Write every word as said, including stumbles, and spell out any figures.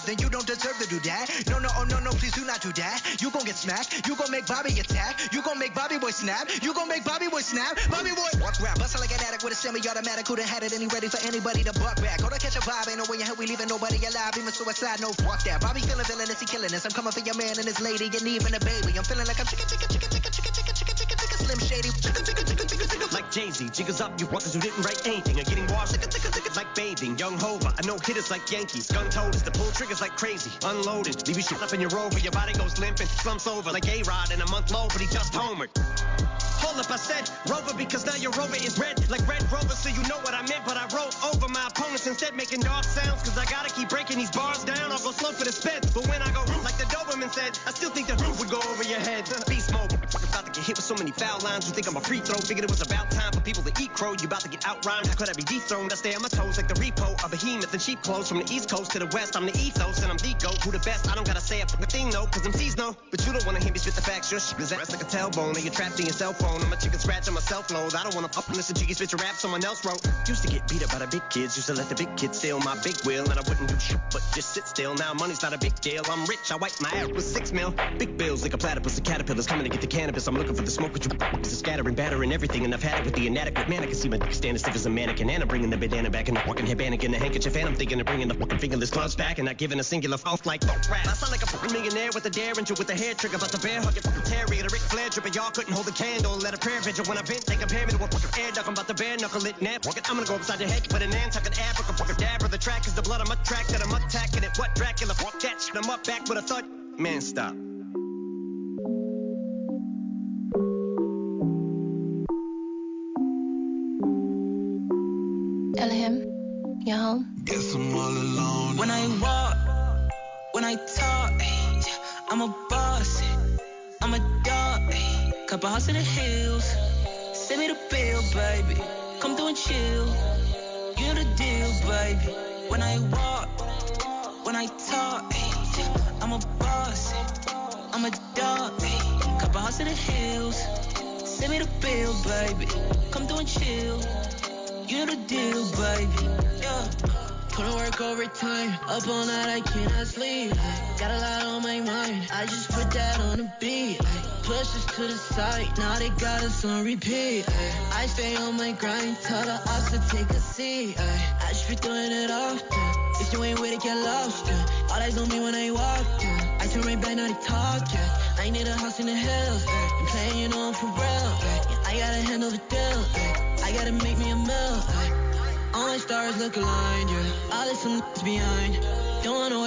then you don't deserve to do that. No, no, oh no, no, please do not do that. You gon' get smacked, you gon' make Bobby attack. You gon' make Bobby boy snap, you gon' make Bobby boy snap. Bobby boy walk rap, bustin' like an addict with a semi-automatic. Who done had it and he ready for anybody to buck back. Go to catch a vibe, ain't no way in hell we leaving nobody alive. Even suicide, no fuck that. Bobby feeling villainous, he killing us. I'm coming for your man and his lady and even a baby. I'm feeling like I'm chicka chicka chicka chicka chicka chicka chicka chicka chicka Slim Shady. Chicka chicka chicka chicka chicka. Like Jay-Z, jiggers up, you walkers who didn't write anything are getting washed. Chicka chicka chicka. Like bathing, young Hova, I know hitters like Yankees. Gun toters to pull triggers like crazy. Unloaded, leave you shit up in your rover. Your body goes limp and slumps over like A-Rod in a month low, but he just homered. Hold up, I said Rover because now your Rover is red like Red Rover, so you know what I meant. But I wrote over my opponents instead, making dog sounds, cause I gotta keep breaking these bars down. I'll go slow for the sped, but when I go like the Doberman said, I still think the roof would go over your head. Beast mode, about to get hit with so many foul lines. You think I'm a free throw? Figured it was about time for people to eat crow. You about to get out rhymed? How could I be dethroned? I stay on my toes like the repo, a behemoth in cheap clothes. From the east coast to the west, I'm the ethos and I'm the goat. Who the best? I don't gotta say a fucking thing, no, cause M Cs know. But you don't wanna hear me spit the facts. Your shit is ass like a tailbone, and you're trapped in your cell phone. I'm a chicken scratch on my self-load. I don't wanna up and listen to you spit your rap someone else wrote. Used to get beat up by the big kids, used to let the big kids steal my big wheel, and I wouldn't do shit but just sit still. Now money's not a big deal, I'm rich, I wipe my ass with six mil. Big bills like a platypus of caterpillars coming to get the cannabis. I'm looking for the smoke with you to scatter and batter and everything, and I've had it with the inadequate man. I can see my dick stand as stiff as a mannequin, and I'm bringing the bandana back and the fucking headband in the handkerchief, and I'm thinking of bringing the fucking fingerless gloves back and not giving a singular off like fuck rap. I sound like a fucking millionaire with a derringer with a hair trigger, about to bear hug it fucking Terry, the Ric Flair drip, but y'all couldn't hold a candle. Let a prayer vigil when I bent, they compare me to a fucking air duck. I'm about to bare knuckle it, nap. I'm gonna go upside your head, put an Nantucket Africa, fucking dab of the track is the blood I'm attract that I'm attacking it. What Dracula, fuck that shit, I'm up back with a thud. Man, stop. Elohim, you home? Guess I'm all alone. When I walk, when I talk, I'm a boss, I'm a dog. Couple house in the hills, send me the bill, baby. Come through and chill, you know the deal, baby. When I walk, when I talk, I'm a boss, I'm a dog. Couple house in the hills, send me the bill, baby. Come through and chill, you know the deal, baby. Yeah. Put work overtime, up all night, I cannot sleep. Got a lot on my mind, I just put that on the beat. Push us to the side, now they got us on repeat. I stay on my grind, tell the ops to take a seat. I just be doing it often, if you ain't with it, get lost. All eyes on me when I walk, I turn right back, now they talk. I need a house in the hills, I'm playing, you know I'm for real. I gotta handle the deal, I gotta make me a meal. All my stars look aligned, yeah. All this some behind,